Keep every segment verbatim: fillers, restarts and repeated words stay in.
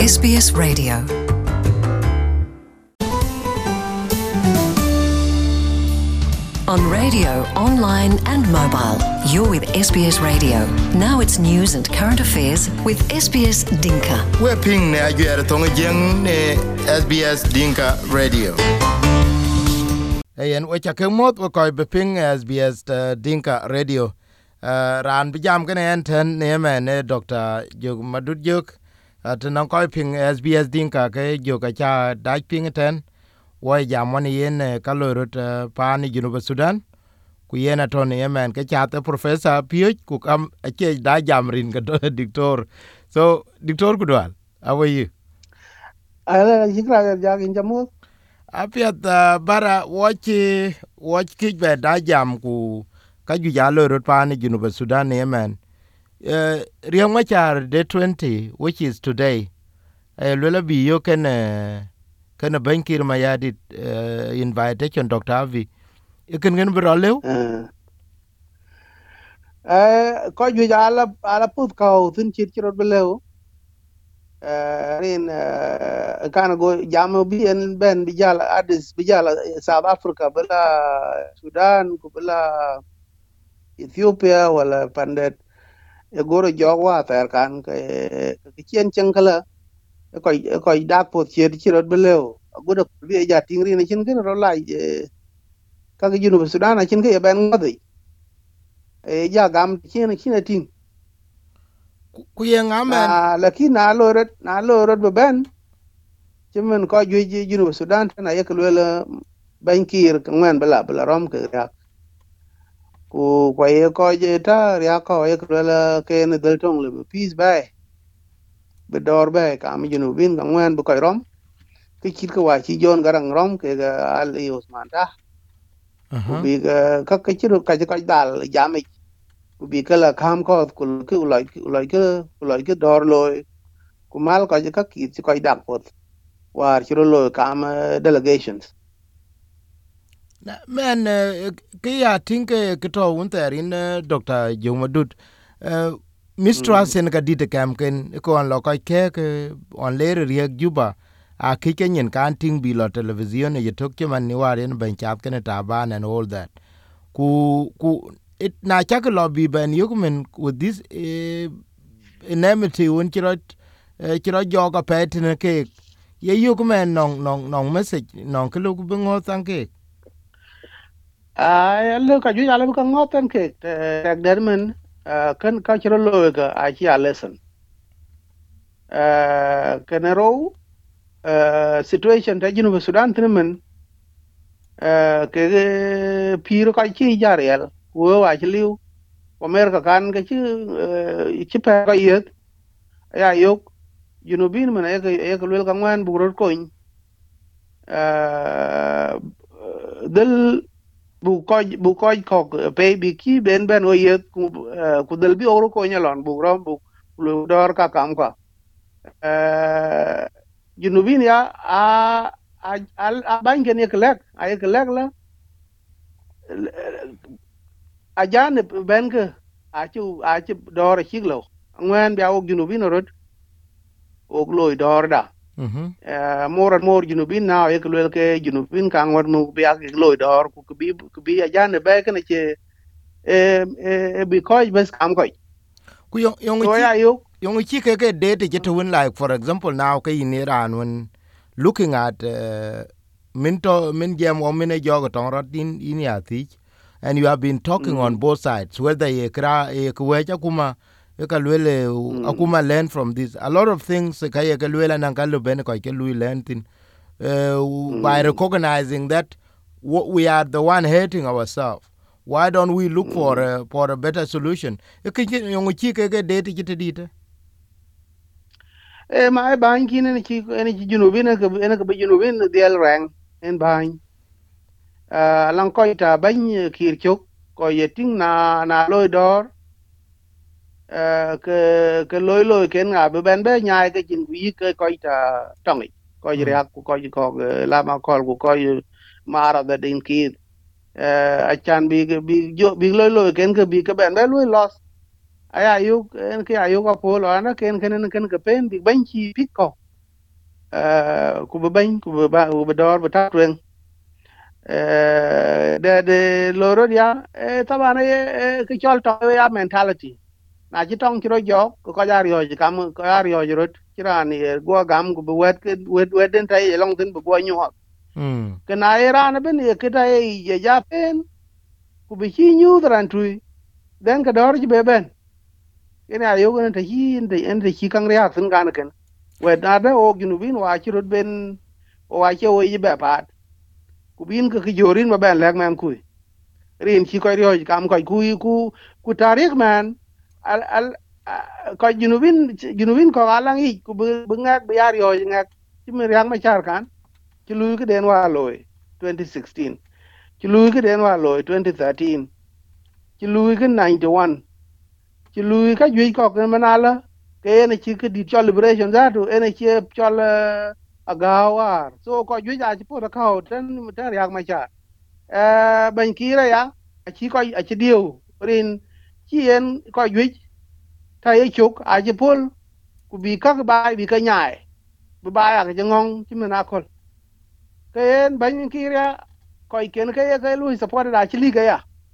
S B S Radio. On radio, online and mobile, you're with S B S Radio. Now it's news and current affairs with S B S Dinka. We're ping ne ajuere tonga jeng ne S B S Dinka Radio. Ayen we chake mot we koi be ping S B S uh, Dinka Radio. Uh, ran bijam kene enten ne me ne Doctor Jog Madud Jog. Uh, Tenang koi ping S B S Dinka ke Jog acha daj ping eten. Wai jam wani yen kalorot uh, pani Junuba Sudan. Ku yen aton yemen ke chate Professor Piot ku kam ache da jam rin ka Dictor. So Dictor Kudwal, how are you? Ala jikra jag in jamu. Apiat uh, bara watch watch kij be da jam ku ka ju jalo rot pani Junuba Sudan yemen. Uh, Riang machar day twenty, which is today. Uh, Lula bi yo ken uh, ken bankir mayadit uh, invitation Doctor Avi. Ikan gen beralew? Eh, ko ju ala ala put ko tin chit chirot belew. Eh, rin kan go jam bi en ben bi jala Addis bi jala South Africa bela Sudan ku bela Ethiopia wala pandet e goro jogwa ter kan ke ke chien chengkala ko ko dak pot chit chirot belew. Godo bi ja tingri ne chin ken ro lai ka ke junu Sudan a chin ke ben ngodi. E ja gam chien chien ting. Ku ye ngamen Ah, lakini na loret na loret be ben chimen ko ju ji junu Sudan na ye kelwela bankir ngwan bela bela rom ke ya ku ko ye ko je ta ya ko ye kelwela ke ne del tong le peace bay be dor bay ka mi junu bin ngwan bu ko rom ke chit ko wa chi jon garang rom ke ga ali Usman ta ku uh-huh. bi ga ka ke chiru ka ka dal jami ku bi kala kam ko ku ku loj loj ke loj ke dor loy ku mal ko je ka ki ko dak pot war chiro lo kam delegations. Na men uh, ke ya tinke kito unterin uh, Doctor Jomadut uh, mistrust Mm. en ka dite kamken ko an lo kai ke ke on lere riek juba a kike nyen kan ting bi lo television ye tok man ni waren ben chat ken taban and all that ku ku it na chak lo bi ben yumen with this uh, enmity un chiro uh, chiro joga petin ke ye yumen nong nong nong message nong kelu ku bengo tanke. Ai lo ka ju ala ka ngoten ke tek dermen kan ka chiro lo ga a chi a lesson. Eh kenero situation ta jinu Sudan tinmen ke piro ka chi jarel wo wa chi liu America kan ga chi chi pa ka yet ya yok junubin man e e ko wel ka ngwan bu ro ko eh del bu ko bu ko ko pe bi ki ben ben o yet ku ku del bi oro ko nyalon bu rom bu lu dor ka kam ko eh junubin ya a a a ban gen ye klek a ye klek la a jan ben ke a chu a chu dor chiglo ngwen bia ok junubin rod ok loy dor da Mhm. uh, more and more junubin now ye kulwel ke junubin ka ngor mu bia ke loy dor ku bi ku bi ajan be ke ne che e e bi ko bes kam ko Ku yong yong so chi ya yo yong chi ke ke date je to win, like for example now ke in Iran when looking at uh, minto min jam o min jog to rot in in ya thich, and you have been talking on mm both sides whether ye kra ye kwecha kuma ye ka lwele mm akuma learn from this a lot of things ka ye ka lwele nan ka lu ben ko ke lu learn tin uh, by mm recognizing that what we are the one hating ourselves. Why don't we look for mm a, for a better solution? You can get young chick a date it did. e ma e ban kin ne chi ne chi junubin ke ne ke junubin dial rang en ban uh, lan ko ta ban kir chok ko ye ting na na loy dor uh, ke ke loy loy ken nga be ben be nyaay ke chin wi ke ko ta tongi ko jere Mm. ak ko ko la ma kol ko mara da din ki achan bi bi jo bi loy loy ken ke bi ke ben be loy los aya yu en ke ayu ko polo ana ken ken ken ke pen bi ban chi pit ko uh, ku be ban ku be ba ku be dor be ta twen uh, de de loro dia e tabana e ke chol to ya mentality na chi tong chro jok ko ka ja ryo ji kam ko ja ryo ji rot kirani go gam ku be wet ke wet wet den tai long tin be go nyu Mm. ke na era na ben ye ke ta ye ja pen ku be chi nyu dran tu den ka dor ji be ben ina yo ko ta hi inde inde chi kang ria sun gan ken we na da o ginu bin wa chi rot ben o wa che o yi be pat ku bin ka ki jorin ba ben lek man ku rin chi ko ryo kam ko ku ku ku tarik man al al ko ginu bin ginu bin ko alang i ku bu ngak be yar yo ngak chi mi yang ma char kan chi lu ke den wa loy twenty sixteen chi lu ke den wa loy twenty thirteen chi lu ke ninety-one ci lui ka jui ko ke manala ke ene ci ke di chol liberation za tu ene ci chol agawar so ko jui ja ci po ka ho ten ten yak ma cha eh ban kira ya ci ko a ci diu rin ci en ko jui ta ye chuk a ci pol ku bi ka ba bi ka nyai bi ba ya ke ngong ci mena kol ke en ban kira ko ken ke ye ke lui support da ci li ga ya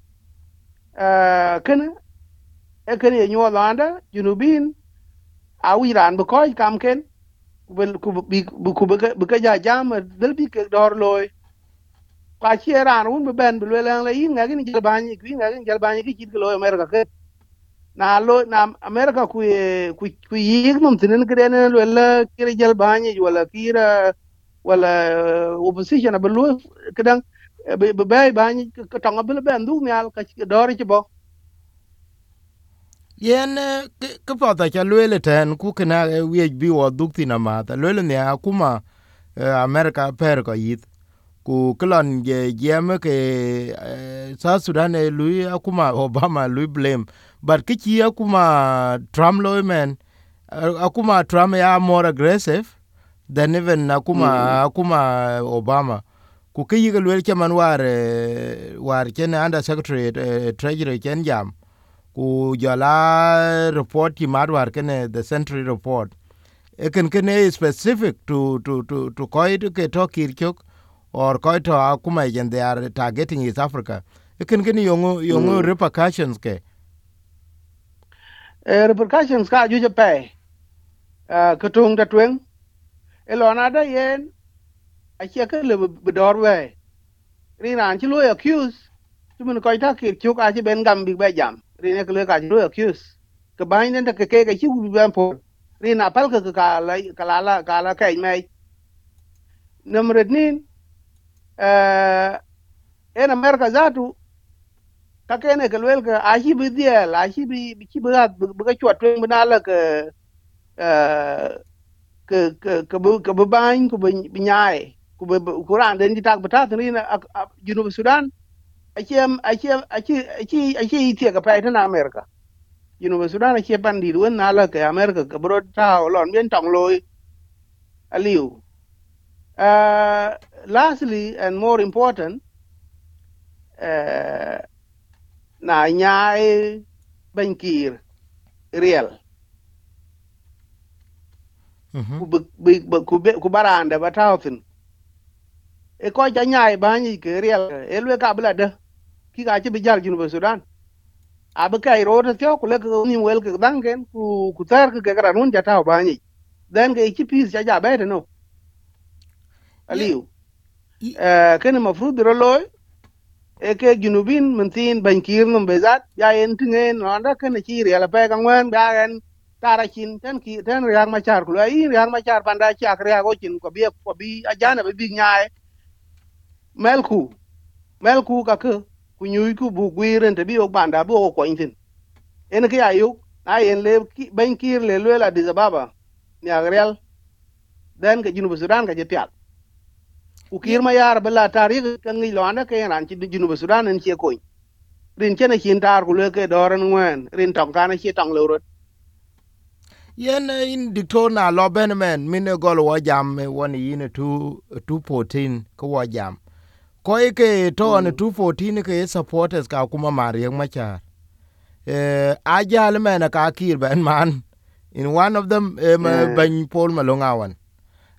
eh ken e ken ye nyo landa junubin a wi ran bu koy kam ken bel ku bi ku bu ka ja jam del bi ke dor loy ka chi ran un be ben be le la yin ga ni jal ban ki ga ni jal ban ki chit loy america ke na lo na america ku ku ku yig mum tinen ke den le la ki jal ban wala ki wala opposition be lo ke dan be be ban ka tanga be ben du nyal ka dor chi bo Yen ke pata cha lwele ten ku kena wiec bi wo dhuk thina matha lwele ni akuma eh, Amerika per ko yith ku kilon je jem ke eh, South Sudan e lui akuma Obama lui blame but kichi akuma Trump loy man uh, akuma Trump ya more aggressive than even akuma mm. akuma Obama ku kiyi ke lwele chaman war eh, war chen under secretary eh, treasury chen jam ku jala report ki madwar kene the century report eken kene specific to to to to koi to ke to kirchok or koi to akuma and they are targeting East Africa eken kene yongo yongo mm. repercussions ke eh, repercussions ka ju je pe ka tung da twen elona da yen a che ka le be dor we ri ran chi lo accuse tu mun ko ta ki chu ka chi ben gam bi be jam ri ne ka le ka chi lo accuse ka ba ne ta ke ke ka chi bi ben po ri na pal ka ka la ka la la ka la kai mai number nin eh en america zatu ka ke ne ka le ka a chi bi dia la chi bi chi bi ga bi ka chwa twen bi na la ka eh ke ke ke bu ke bu ban ku bi nyai ku bi ku ran den ji tak bata ni na junub sudan achem achem achi achi achi itie ka pai na america junub sudan achi pandi wen na la ke america ka bro ta lon bien tong loy aliu uh lastly and more important uh na nyai bankir real mhm ku bi ku ku baranda batawtin e ko ja nyai bani ke real e lwe ka bla de ki ga chi bi jar junub sudan abe kai ro ta tyo ku le ko ni wel ke dangen ku ku tar ke ga ranun ja taw bani then ke chi pis ja ja be no ye aliu eh ken ma fru biro loy e ke junubin mentin bankir num bezat ya en tingen ronda ken chi ri ala pe gangwen ba en tara chin ten ki ten riang ma char ku ai riang ma char panda cha kria go chin ko bi ko bi ajana be bi nyaai melku melku ka ke ku nyu ku bu gwiren te bi ok banda bu ko intin en ke ayu na en le bankir le le la dizababa ni agreal den ke junubu sudan ka je piat ku ye kir ma yar bala tarik ka ngi lo anda ke ran ci junubu sudan en ci ko rin chene chin tar ku le ke doran ngwen rin tong kana ci tong lo yen eh, in dictor na lo ben men mine gol wo jam eh, woni yin two two fourteen ko wo jam ko ke to on mm two fourteen ke supporters ka kuma mariang machar eh ajal men ka kir ben man in one of them um, eh ben Paul Malonga one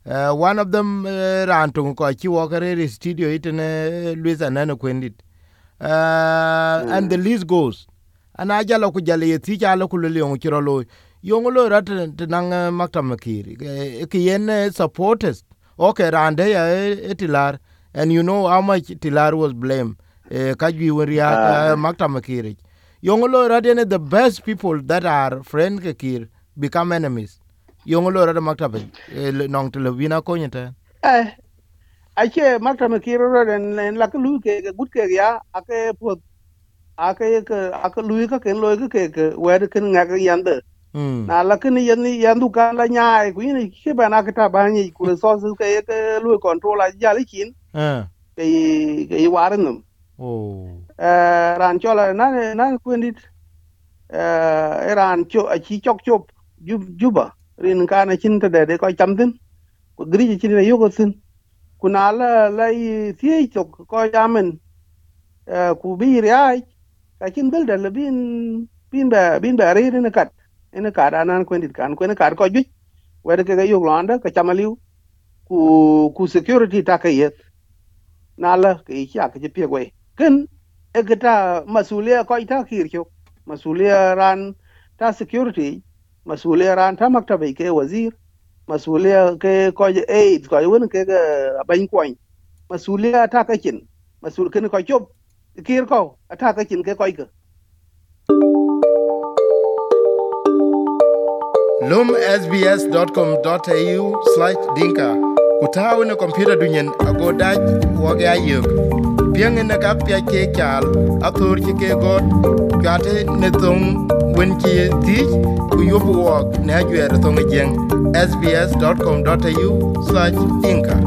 Uh, one of them uh, ran to ko chi walker studio it in uh, Luisa Nana Quendit. Uh, mm. And the list goes. And I jalo ku jale ti jalo ku le yong chiro lo. Yong lo rat nang makta makiri. Ki yen supporters. Okay, rande ya etilar. And you know how much Tilar was blamed. Uh, Kajwi Wiriak uh, makta makiri. Yong lo rat the best people that are friend kir become enemies. Yong lo rada maktaba nong televina konyata eh ache maktaba kiro ren la ku lu ke gut ke ya ake pot ake ke ake lu ka ken lo ke ke wer ken nga ke yande na la ken yen yandu ka la nyaai ku ni ke ba na ka ba ni ku resources ke ke lu control a jali kin eh ke ke waranum oh eh ran chola na na ku ndit eh ran cho a chi chok chop juba rin kana chin ta de ko chamtin ku dri chin ne yogo tin kuna la la thi to ko jamen ku bi ri ka chin bel da bin bin ba bin ba ri ne kat ene ka anan ko ndit kan ko ne ka ko ju wer ke ga yog landa ka chamaliu ku ku security ta ka yet na la ke ya ka je pe gwe ken e ga ta masuliya ko ita kir chok masuliya ran ta security masuliya ran ta maktaba ke wazir masuliya ke ko je aid ko won ke ga ban koin masuliya ta ka kin masul ken ko chop kir ko ta ka kin ke ko ke lum s b s dot com dot a u slash dinka utawu ne computer dunyen ago daj woga ayuk piang ne ka pya ke kal atur ke god gate ne tong wen ki ti ku yobu wok ne ajwer tong jeng s b s dot com dot a u slash dinka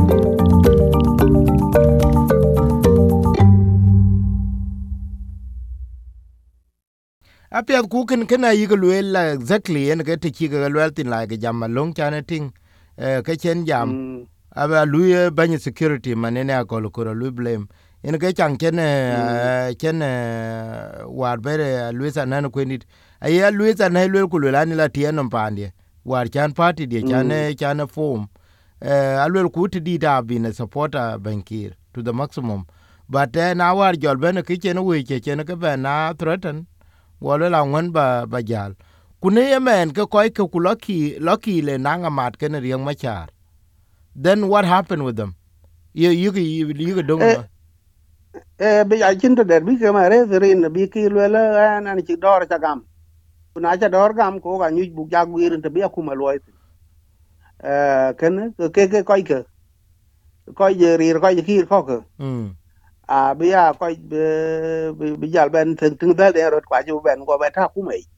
apia ku ken kana yiglu la exactly en ke ti ga lweltin la ga jam long chana ting ke chen jam aba luye bany security manene akol ko lu blame en ke chang ken ken war bere luisa nan ko nit aya luisa na lu ko la ni la tienom pande war chan party de chan chan form eh alwel ku ti da bi ne supporter bankir to the maximum but na war jol ben ke chen we che chen ke ba na threaten wala la ngon ba ba jal kune yemen ke koy ke kuloki loki le nanga mat ken riang machar. Then what happened with them? You you you you don't know. Eh be ya chin to der bi ke ma re rin bi ki le la an chi dor cha gam. Kuna cha dor gam ko ga nyu bu ja gwir te bi ku ma loy. Eh ken ke ke koy ke. Koy je ri koy je ki ko ke. Mm. A bi ya koy be bi jal ben ten tin da de rot kwa ju ben ko ba ta ku mai.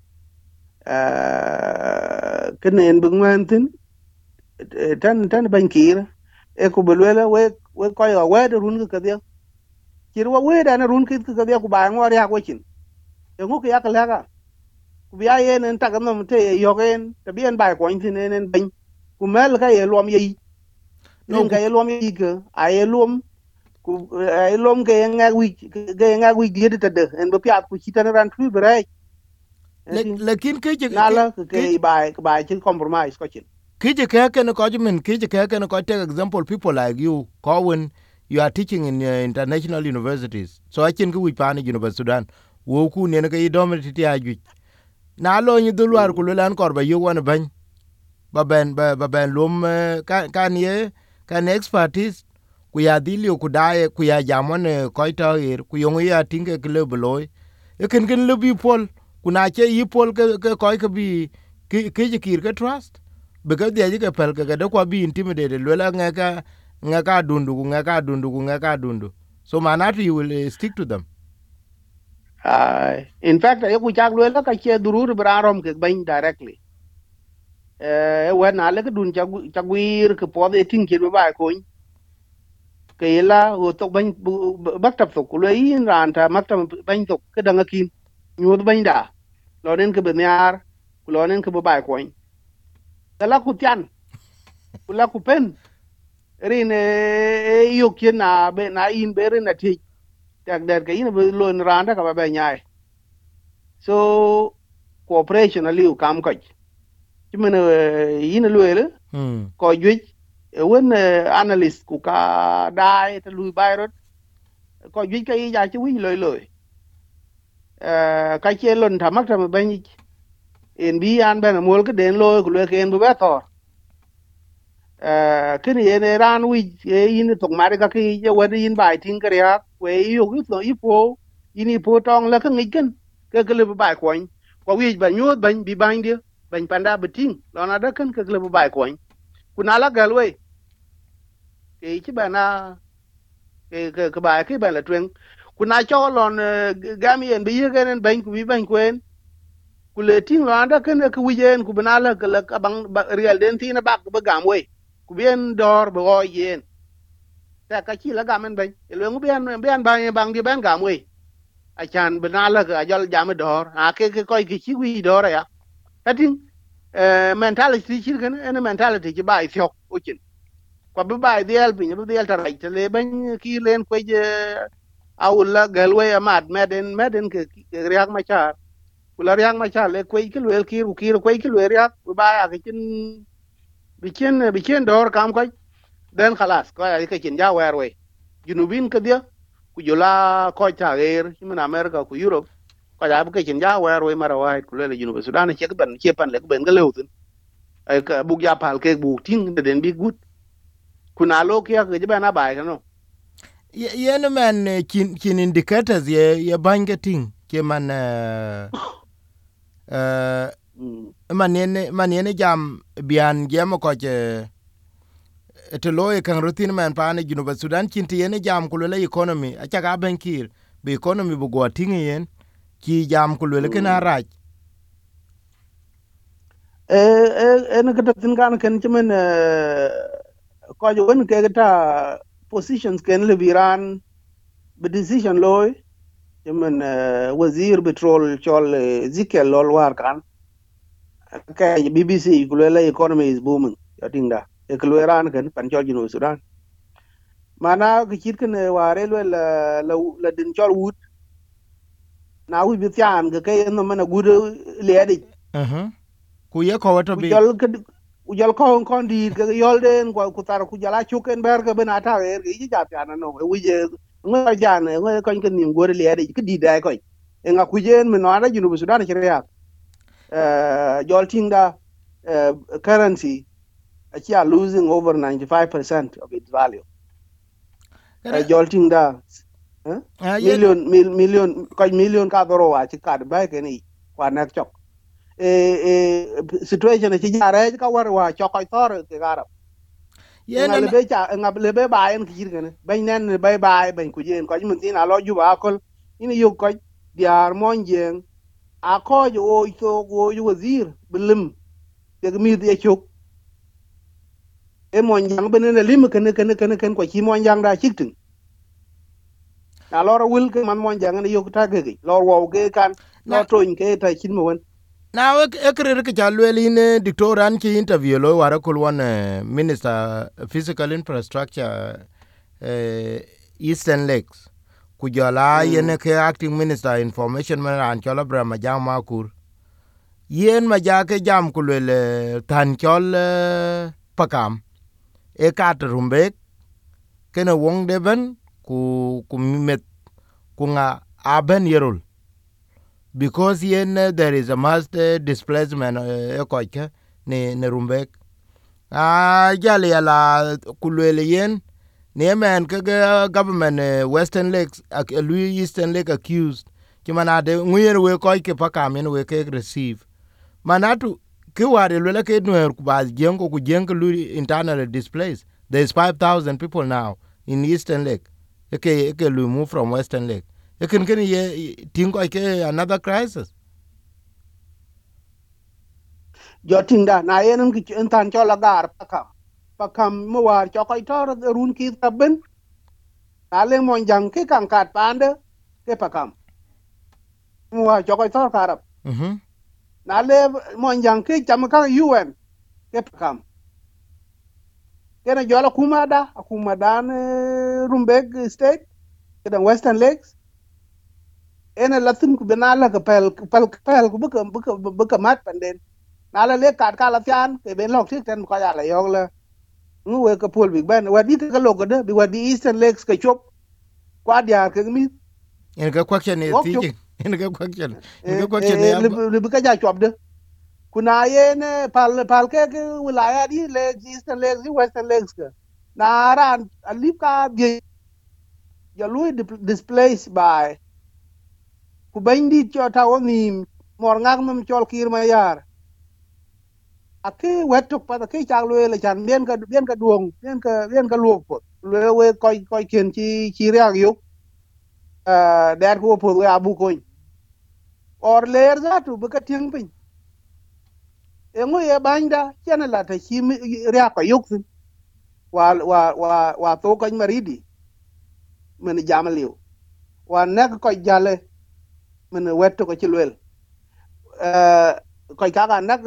Eh ken en bu ngwan tin tan tan ban kir e ku belwela we we koy ga we de run ke dia kirwa we da na run ke ke dia ku ba ngor ya ko chin e ngu ke ya ka la ga ku bi ya en ta ga no te yo gen te bien ba ko tin en ban ku mel ka ye lom yi nin ka ye lom yi ke a ye lom ku a ye lom ke nga wi ke nga wi di de de en ba pya ku chitan ran tu bre lekin ke na la ke ba ba chin compromise ko chin kije keke no kojumen kije keke no ko take example people like you Cowen you are teaching in uh, international universities so I can go with pani University Sudan wo ku ne ga idomiti ti aju na lo ni dulwar ku lan korba yo wan ban ba ben ba ben lum kan ye kan expertise ku ya dilio ku dae ku ya jamon ko to ir ku yo ya tinge globaloy e ken ken lubi pol ku na che yi pol ke ko ke bi kije kir ke trust because they are pel ke de ko bi intimidated lela ngaka ngaka dundu ngaka dundu ngaka dundu so manatu you will uh, stick to them. Uh, in fact ay ku chak lela ka che durur brarom ke bain directly eh when ale ke dun chagwir ke pode tin ke ba ko ke la o to bain baktab to ku le yin ran ta maktam bain to ke danga kin nyod bain da lo nen ke benyar ku lo nen ke ba ko la ku tian ku la ku pen rin e yo ke na be na in be rin na ti tak der ke yin be lo ran da ka ba nyai so cooperation aliu kam ko chimene yin luele ko juj when analyst ku ka dai ta lui bayrot ko ju ka ya chi wi loy loy ka che lon thamak ta ban en bi an ben mol ke den loy ku le ken bu betor ken ye ran wi yin to ma ga ki je wadi yin bai tin ka ya we yu ku so ipo ini po tong la ka ngi ken ke ke le bai ko ko wi ba nyu ban bi ban dia ban panda beting lona da ken ke le bai ko kuna la galwe ke chi ba na ke ke ke ba ke ba la twen kuna cho lon gamien bi yegen ban ku bi ban kwen ku le ting lo anda ken ku wijen ku bana la la ka bang real den tin ba ba gam we ku bien dor bo yen ta ka chi la gamen ban le ngu bien bien ba bang di ban gam we a chan bana la ka jol jam dor a ke ke ko ki chi wi dor ya ta ting mentality chi ken en mentality chi ba thok o chin kwa bi bai dial pin bi dial tarai te le ban ki len kwe je awula galwe amad meden meden ke riak ma cha kula riak ma cha le kwe ki le ki ru ki kwe ki le riak bi bai a kin bi chen bi chen dor kam ko den khalas ko ya ke chen ja wer we junubin ke dia ku jola ko ta ger min america ku europe ko ya ke chen ja wer we mara wa ku le junub sudan che ban che pan le ben ga leutin ai ka bu ya pal ke bu ting den bi gut kuna lo kia ke jaba bai ka no yen man eh, kin kin indicators ye ye bangeting ke man uh, uh, man yen man yen jam bian jam ko je to loy kan rutin man pa ne Junuba Sudan kin ti yen jam ku le economy a cha ga ben kir be economy bu go ting yen ki jam ku le ken araj e e en ka tin kan ken chimen ko jo wen ke ta positions ken le biran be decision loy chimen wazir petrol chol zikel lol war kan ka B B C ku le economy is booming ya tinda e ku le ran ken pan chol jinu sudan mana ke chit ken ware le la la din chol wut na wi bi tian ke ke no mana gudu le adi uh ku ye ko to ku bi jol ujal ko kon di ke yolden ko ku tar ku jala chuken ber ke bena ta er gi ja ta na no wi je ngo ja ne ngo ko ke nim gore le ade ke di dai ko e nga ku jen me no ara junu sudan ke ya eh jol tinga uh, currency actually are losing over ninety-five percent of its value uh, jol tinga eh? uh, yen million mil, million ko million ka doro wa ci ka ba ke ni kwa nek chok e e situation ci jare ka war wa chokoi tor ke gara nga yen lebe cha nga lebe ba en kir gane ban nen bay bay ban ku jen ko mun tin alo ju ba kol ini yu ko diar monjen a ko jo o to go ju wazir bilim de mi de chok e monjang bene ne lim ken ken ken ken ko chi monjang da chiktin na lor wil ke man monjang ne yu ta ge lor wo ge kan na lo to ke ta chin mo wen na we ekrer ke chalweli ne dictoran ki interview lo wara kul one uh, minister physical infrastructure uh, Eastern Lakes kujala mm yene ke acting minister information man an chola bra majang makur yen majake jam kulele tan chol uh, pakam e kat rumbe kene wong deben ku ku met ku nga aben yerul because yen uh, there is a mass uh, displacement uh, ekoike ne ne rumbek a jale yala kulwele yen ne man ke government uh, Western Lakes uh, Louis Eastern Lake accused kimana de nguyen we koike pakamen we ke receive manatu ke ware lwela ke nwer ku ba jengo ku jengo Louis internally displaced there is five thousand people now in Eastern Lake ke ke Louis move from Western Lake ekin ken ye tingo ke another crisis. jo tinda na yen ki en tan cho la gar pakam pakam mo war cho ko tor run ki ta ben na le monjang ke kan kat pande ke pakam mo war cho ko tor karab Mhm. na le monjang ke cham ka U N ke pakam kena jola kuma da kuma dan rumbek state ke dan Western Lakes ena latin ku benala ka pel pel pel ku buka buka buka mat panden nala le kat kala tian ke ben lok tik ten ko ya la yog la ngu we ka pol big ban wa di ka lo ko de bi wa di Eastern Lakes ka chop kwa dia ka mi en ka question e wok ti chop en ka question en ka e question e le bi ka ja chop de kuna ye ne pal pal ke ke wilaya di le Eastern Lakes Western Lakes ka na ran alip ka bi ya lui displaced by ku bandi cho tawo ni mor ngak mum chol kir ma yar ake wetuk pa ke chak lwe le chan bien ka bien ka duong bien ka bien ka luok pot lwe we koy koy ken chi chi riak yuk uh der ko pot we abu koy or ler za tu be ka tieng pin e ngo ye banda chen la ta chi riak ka yuk sin wa wa wa wa to ko maridi men jam liu wa nek ko jale men wetu ko chi lwel uh koy ka ga nak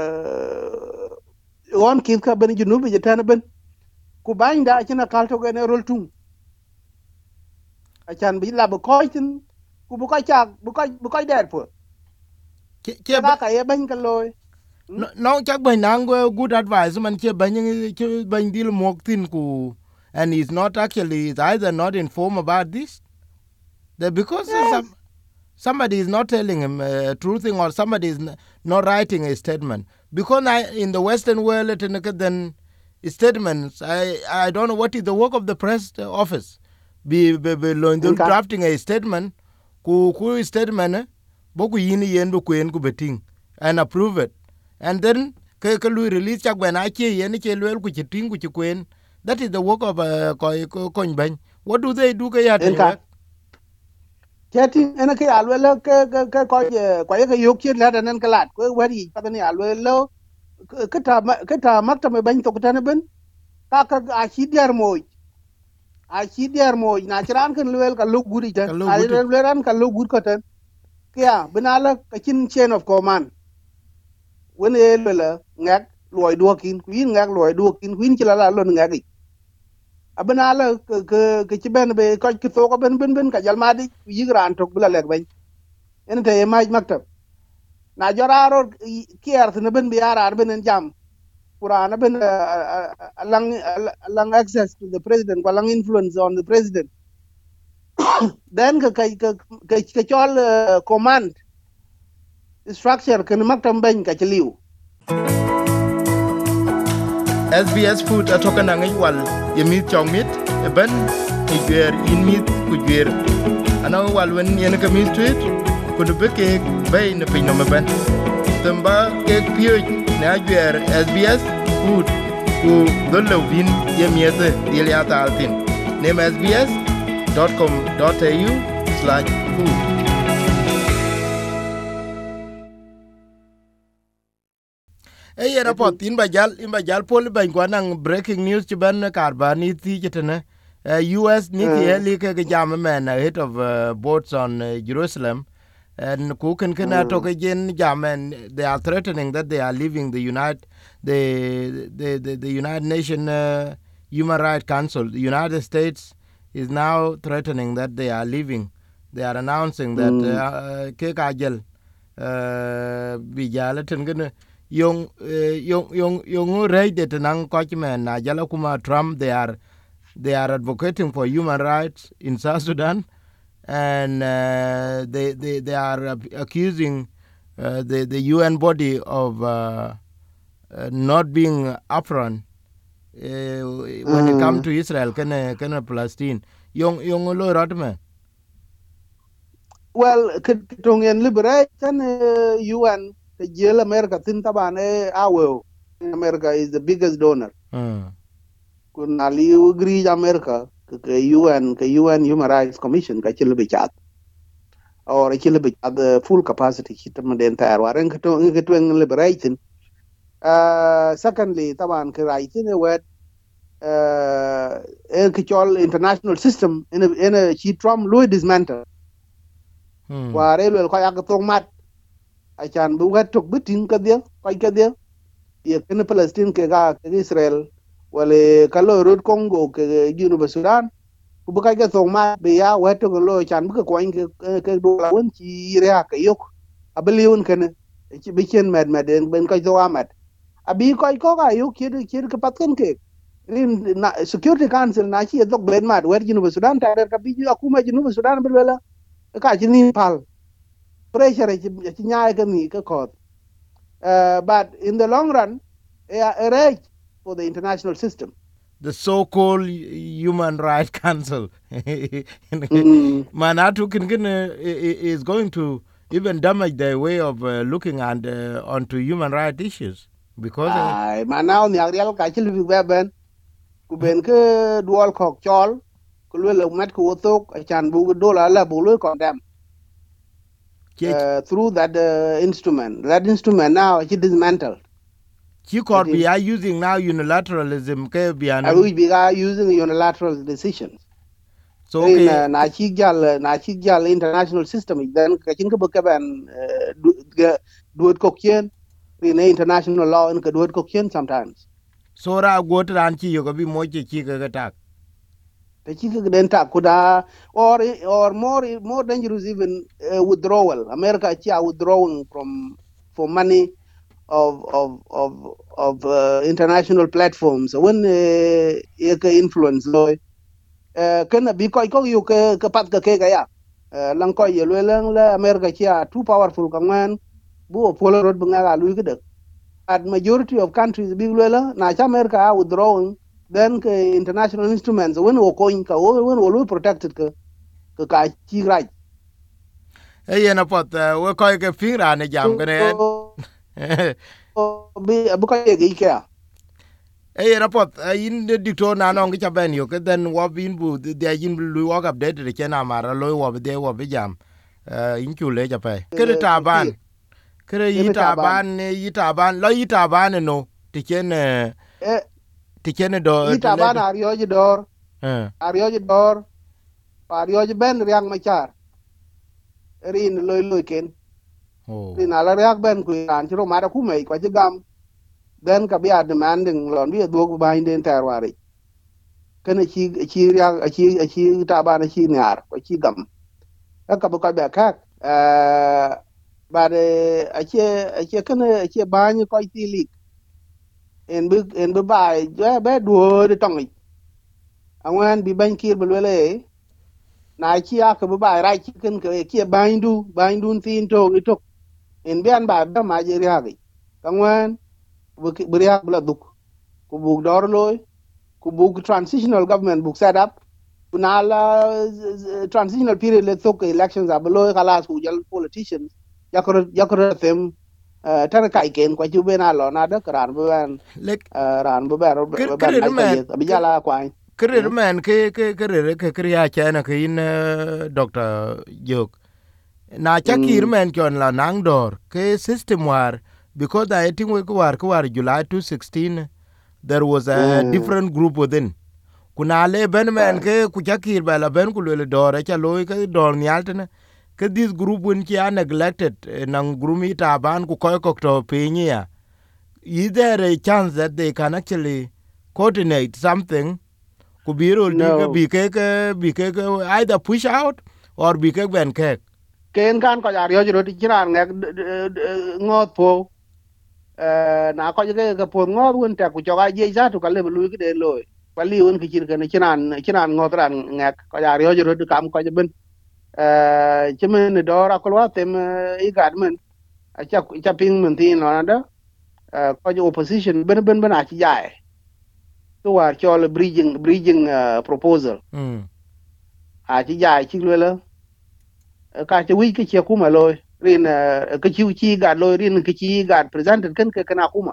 won kit ka ben junubi je tan ben ku banda china kalto gene rol tung achan bi la bu koy tin ku bu koy chak bu koy bu koy der po ke ke ka ka ye ban ka loy no no chak ban nang good advice man che ban che ban dil mok tin ku and he's not actually he's either not informed about this the because yes some somebody is not telling him uh, true thing or somebody is n- not writing a statement because I, in the western world it then statements i i don't know what is the work of the press office be be, be lo- en ka drafting a statement ku ku statement eh, boku yini yen bu kwen ku beting and approve it and then ke ke lu release chak ben ache yen che lwel ku chiting ku chi kwen that is the work of uh, ko ko ko ban what do they do ke ya en tin ka we cheti en ke alwe le ke ke ke ko ye ko ye ke yok chir la den ka lat ko wari pa ni alwe lo ke ta ke ta makta me ban to tan ben ka ka a chi der moy a chi der moy na chran kan lwel ka lu guri ka tan lo a guti lwel ran ka lu gur ko tan kya binala ka chin chain of command when e lwela ngak loy duokin kuin ngak loy duokin kuin chila la lon ngak abena la ke ke ci ben be ko ki to ko ben ben ben ka jal madi yigran tok bula lek ben en te maj maktab na joraro kier ne ben bi arar ben en jam qur'ana ben lang lang access to the president ko lang influence on the president then ka ka ka ka chol uh, command structure kan maktab ben ka ci liw S B S Food atoka na ngai wal yemi chong mit e ben ni gwer in mit ku gwer ana wal wen yen ka mit tweet ku de beke bay ne pin no ben tamba ke pio na gwer S B S Food ku dolle vin yemi ete yeli ata altin nem s b s dot com dot a u slash food. E yena pot in ba jal in ba jal pol ban kwa nang breaking news ci ban karba ni ti jitene uh, U S ni ki eli ke ke jam men ahead of uh, boats on uh, Jerusalem and ku ken ken to ke gen jam and they are threatening that they are leaving the United the the the, the United Nation uh, Human Rights Council. The United States is now threatening that they are leaving. They are announcing that uh, ke kajel uh, bi jalaten gene yung uh, yung yung yung raid it nang kochman na jala kuma Trump they are they are advocating for human rights in South Sudan and uh, they, they they are accusing uh, the the U N body of uh, uh, not being upfront uh, when it comes to Israel can can Palestine yung yung lo ratman well kitong en liberation uh, U N the jail America tin taban e awo America is the biggest donor uh. kun ali agree America ke U N ke U N Human Rights Commission ka chile bichat or chile bichat the full capacity hitam den tar waren kitong kitong liberation uh secondly taban ke right ne wet uh e kichol international system in a in a chi Trump lo dismantle hmm. ware lo ko yak tong mat achan bu wet tok bitin ka dia ko ka dia ye ken Palestine ke ga ke Israel wale kalo rod Congo ke Junu Sudan ku bu ka ga thong ma be ya wet tok lo chan bu ko ke ke do la won ci rea ka yok abeliun ken ci bi chen med med ben ko to amat abi ko ko ga yok ke ke ke pat ken ke rin na Security Council na chi dok ben mat wer Jinu Sudan ta ka bi akuma Jinu Sudan belela ka chi ni pal pressure chi chi nyaay ka ni ka ko uh, but in the long run a rage for the international system, the so-called Human Rights Council. mm. Manatu can, uh, is going to even damage their way of uh, looking and uh, onto human rights issues because ay manao ni arial ka chi lu ben ku ben ke dual kok chol ku le mat ku tok chan bu dola la bu lu condemn uh, through that uh, instrument. That instrument now is dismantled. He could be are using now unilateralism. I will be using unilateral decisions. So okay, in na chi gal na chi gal international system then ka chin ka bu ka ban duot kokien in international law in ka duot kokien sometimes. So ra go to ran chi yo ka bi mo chi chi ka tak. The chi ka den tak kuda or or more more dangerous even uh, withdrawal. America chi withdrawing from for money of of of of uh, international platforms when uh, influence loy uh, kana bi ko ko yu ke ke pat ke ke ya uh, lang ko ye le lang la America chia too powerful ka man bu polo rod bunga ga lu ke at majority of countries bi le la na cha America are withdrawing then ke international instruments when wo coin ka when wo lu protected ke ke ka chi right e yena pot we ko ke fingra ne jam gane bi bu ko ye ke e yena pot in de dictor na no ngi ben yo ke den wo bin bu de yin lu wo update de chena mara lo wo de wo bi jam in chu le ja pe ke ta ban ke yi ta ban ne yi ta ban lo yi ta ban no ti chen ti chen do yi ta ban aryo ji dor eh aryo ji dor aryo ji ben riang ma char rin loy loy ken oh rin ala riak ben ku ran chro mara ku mai kwa ji gam then ka bi demanding lon bi do ba den tarwari kana chi chi riak chi chi ta ban chi nyar ko chi gam ka bu ka ba ka eh ba de a che a che kana a che ba ni ko ti lik en bu en bu ba ja ba do de tong angwan bi ban kir bu le na chi a ka bu ba ra chi kan ka ke ba ndu ba ndu tin to ni to en bian ba ba ma je riak angwan bu bu riak bla duk ku bu dor loy ku bu transitional government bu set up kuna la transitional period le to elections ablo kala ku jal politicians yakor yakor them tan kai ken kwa ju bena lo na da kran bu ban ran bu ban ban ai ka ye bi jala kwa krer men ke ke krer ke kriya chana ke in Doctor Jok na chakir men kon la nang dor ke system war because I think we war war July twenty sixteen there was a mm. different group within kuna le ben men ke ku chakir bala ben ku le dor cha loy ke dor nyaltene ke this group when ki are neglected nang grumi ta ban ku koy ko to pinya is there a chance that they can actually coordinate something ku biro diga bi ke bi ke either push out or bi ke ben ke ken kan ko yar yo ro ti kiran ngak ngot po na ko je ke po ngot won ta ku joga je za to ka le lu ke de loy pali won ki kir kan kiran kiran ngot ran ngak ko yar yo ro kam ko je ben eh chimen do ra ko wa tem i gadmen a cha cha ping men tin no na ko je opposition ben ben ben a chi jae to war cho bridging bridging uh, proposal mm a chi jae chi le la ka che wi ke che kuma loy rin ke chi chi ga loy rin ke chi ga presented kan ke kana kuma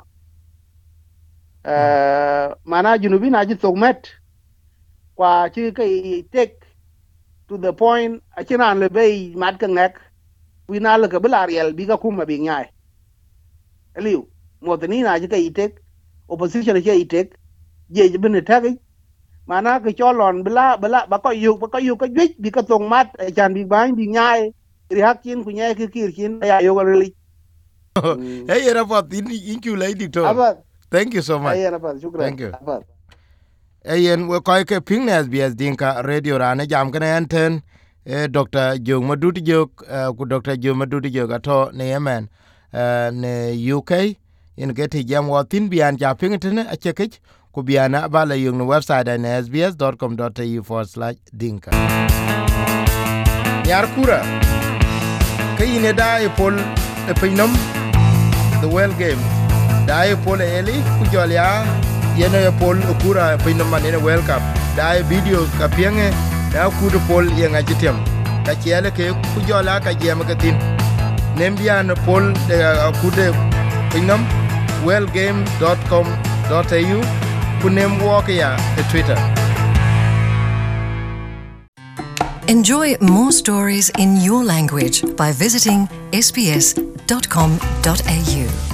uh, mana junubi na ji togmet kwa chi ke take to the point a chiran le bay mat ka ngak wi na le ke bilariel bi ga kuma bi nyai eliu modni na ji ke take opposition ke take je je bin tagi mana ke cholon bla bla ba ko yu ba ko yu ka jwi bi ka tong mat chan bi ban bi nyai ri hakin ku nyai ke kir kin ya yo gali hey era pot in in ku lady to thank you so much hey era pot shukran thank you hey en we ko ke ping nes bi as dinka radio rane jam kan enten eh Doctor Jok Madut Jok ku Doctor Jok Madut Jok ato ne Yemen ne U K in get jam wa tin bian ja ping tene a chekech ku biana bala yung website na s b s dot com dot a u forward slash dinka. Yar kura kayine da e pol e pinam the well game da e pol eli ku jolya yene e pol kura e pinam manene well cup da e video ka pienge da ku de pol yenga jitem ka chiele ke ku jola ka jema ka tin nembia no pol de ku de pinam well game dot com dot a u ku nem walk ya e Twitter. Enjoy more stories in your language by visiting s b s dot com dot a u.